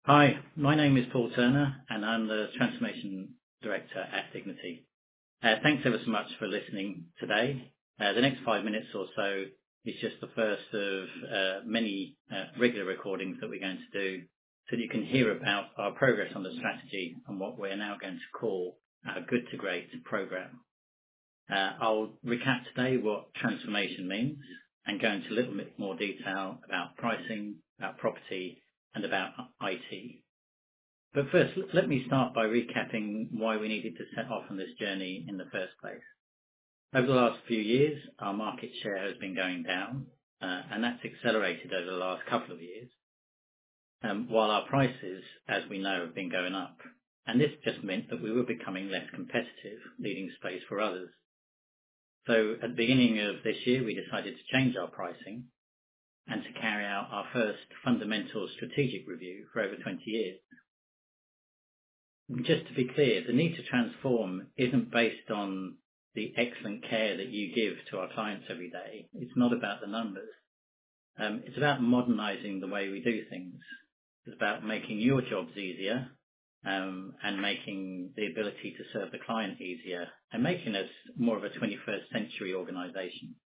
Hi, my name is Paul Turner, and I'm the Transformation Director at Dignity. Thanks ever so much for listening today. The next 5 minutes or so is just the first of many regular recordings that we're going to do so that you can hear about our progress on the strategy and what we're now going to call our Good to Great program. I'll recap today what transformation means and go into a little bit more detail about pricing, about property, and about IT. But first, let me start by recapping why we needed to set off on this journey in the first place. Over the last few years, our market share has been going down, and that's accelerated over the last couple of years, while our prices, as we know, have been going up. And this just meant that we were becoming less competitive, leaving space for others. So at the beginning of this year, we decided to change our pricing and to carry out our first fundamental strategic review for over 20 years. Just to be clear, the need to transform isn't based on the excellent care that you give to our clients every day. It's not about the numbers. It's about modernizing the way we do things. It's about making your jobs easier and making the ability to serve the client easier and making us more of a 21st century organization.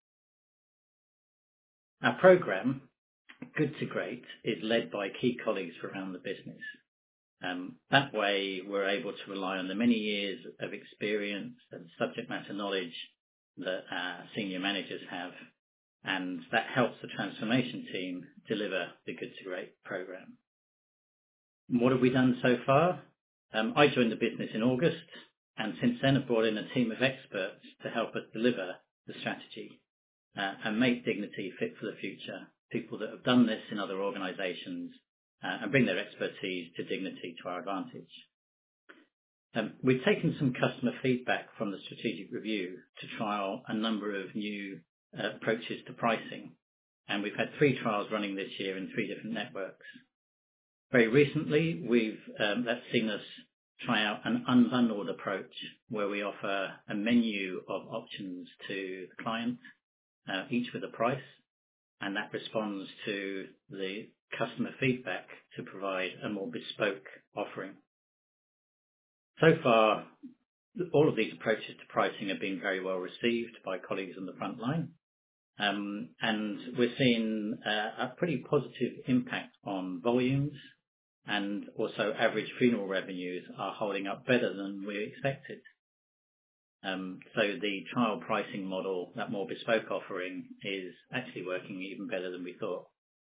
Our program, Good to Great, is led by key colleagues around the business. That way, we're able to rely on the many years of experience and subject matter knowledge that our senior managers have, and that helps the transformation team deliver the Good to Great program. What have we done so far? I joined the business in August, and since then I've brought in a team of experts to help us deliver the strategy and make Dignity fit for the future. People that have done this in other organisations and bring their expertise to Dignity to our advantage. We've taken some customer feedback from the strategic review to trial a number of new approaches to pricing, and we've had 3 trials running this year in 3 different networks. Very recently, that's seen us try out an unbundled approach where we offer a menu of options to the client, each with a price, and that responds to the customer feedback to provide a more bespoke offering. So far, all of these approaches to pricing have been very well received by colleagues on the front line, and we're seeing a pretty positive impact on volumes, and also average funeral revenues are holding up better than we expected. So the trial pricing model, that more bespoke offering, is actually working even better than we thought.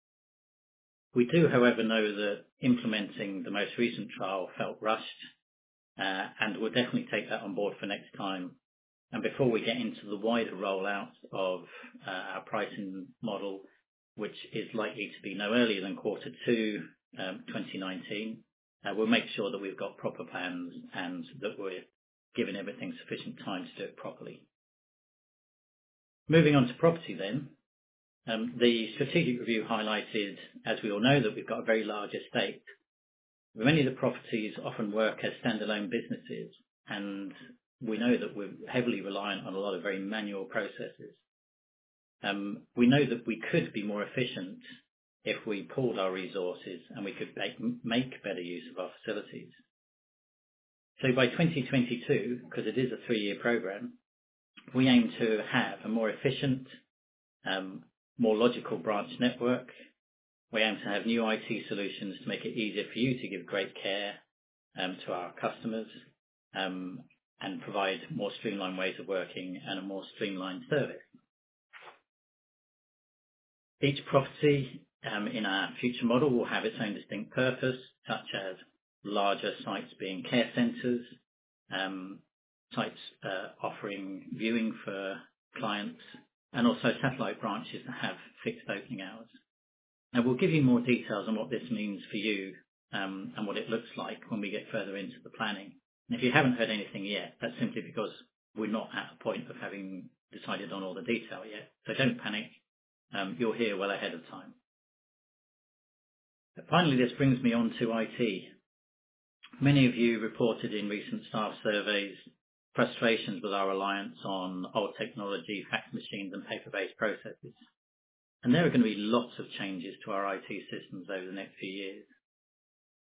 We do, however, know that implementing the most recent trial felt rushed, and we'll definitely take that on board for next time. And before we get into the wider rollout of our pricing model, which is likely to be no earlier than Q2 2019, we'll make sure that we've got proper plans and that we're giving everything sufficient time to do it properly. Moving on to property then. The strategic review highlighted, as we all know, that we've got a very large estate. Many of the properties often work as standalone businesses, and we know that we're heavily reliant on a lot of very manual processes. We know that we could be more efficient if we pooled our resources and we could make better use of our facilities. So by 2022, because it is a 3-year program, we aim to have a more efficient, more logical branch network. We aim to have new IT solutions to make it easier for you to give great care to our customers and provide more streamlined ways of working and a more streamlined service. Each property in our future model will have its own distinct purpose, such as larger sites being care centres, sites offering viewing for clients, and also satellite branches that have fixed opening hours. Now, we'll give you more details on what this means for you and what it looks like when we get further into the planning. And if you haven't heard anything yet, that's simply because we're not at the point of having decided on all the detail yet. So don't panic. You'll hear well ahead of time. But finally, this brings me on to IT. Many of you reported in recent staff surveys frustrations with our reliance on old technology, fax machines and paper-based processes. And there are going to be lots of changes to our IT systems over the next few years.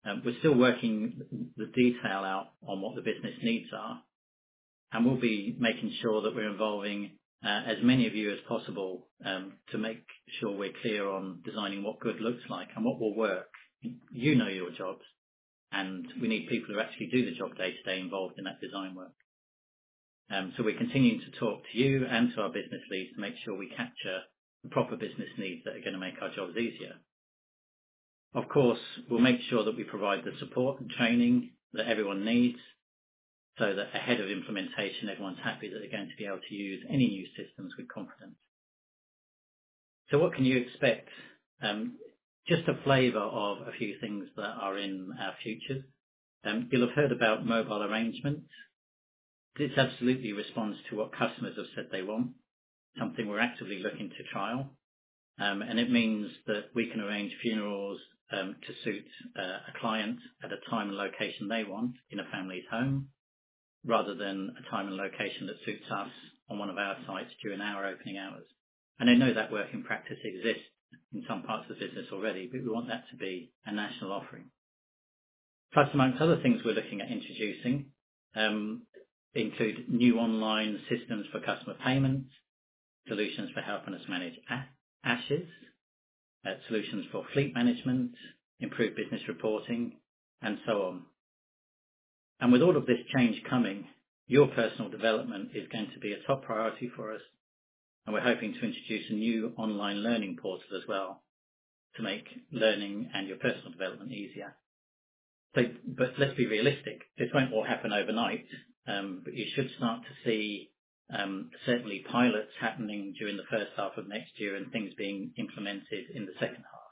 We're still working the detail out on what the business needs are, and we'll be making sure that we're involving as many of you as possible to make sure we're clear on designing what good looks like and what will work. You know your jobs, and we need people who actually do the job day to day involved in that design work. So we're continuing to talk to you and to our business leads to make sure we capture the proper business needs that are going to make our jobs easier. Of course, we'll make sure that we provide the support and training that everyone needs so that ahead of implementation, everyone's happy that they're going to be able to use any new systems with confidence. So what can you expect? Just a flavour of a few things that are in our futures. You'll have heard about mobile arrangements. This absolutely responds to what customers have said they want, something we're actively looking to trial. And it means that we can arrange funerals to suit a client at a time and location they want in a family's home, rather than a time and location that suits us on one of our sites during our opening hours. And I know that working practice exists in some parts of the business already, but we want that to be a national offering. Plus, amongst other things we're looking at introducing, include new online systems for customer payments, solutions for helping us manage ashes, solutions for fleet management, improved business reporting, and so on. And with all of this change coming, your personal development is going to be a top priority for us, and we're hoping to introduce a new online learning portal as well to make learning and your personal development easier. So, but let's be realistic. This won't all happen overnight, but you should start to see certainly pilots happening during the first half of next year and things being implemented in the second half.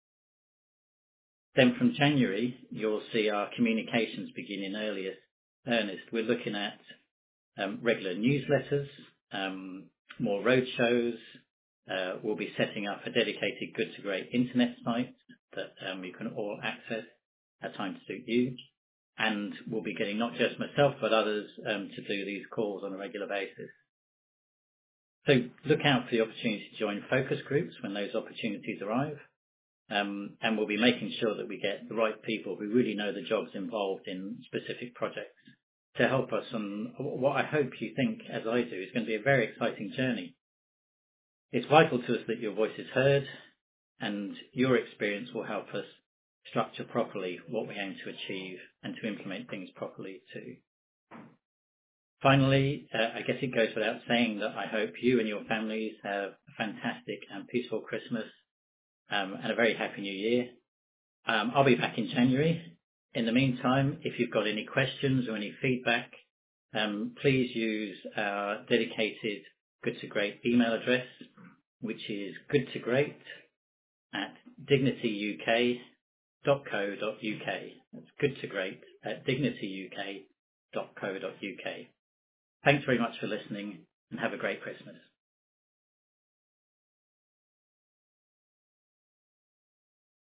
Then from January, you'll see our communications begin in earnest. We're looking at regular newsletters, more roadshows. We'll be setting up a dedicated Good to Great internet site that you can all access at time to suit you. And we'll be getting not just myself, but others to do these calls on a regular basis. So look out for the opportunity to join focus groups when those opportunities arrive. And we'll be making sure that we get the right people who really know the jobs involved in specific projects to help us on what I hope you think, as I do, is going to be a very exciting journey. It's vital to us that your voice is heard, and your experience will help us structure properly what we aim to achieve and to implement things properly too. Finally, I guess it goes without saying that I hope you and your families have a fantastic and peaceful Christmas and a very happy New Year. I'll be back in January. In the meantime, if you've got any questions or any feedback, please use our dedicated Good to Great email address, which is goodtogreat@dignityuk.co.uk. That's goodtogreat@dignityuk.co.uk. Thanks very much for listening, and have a great Christmas.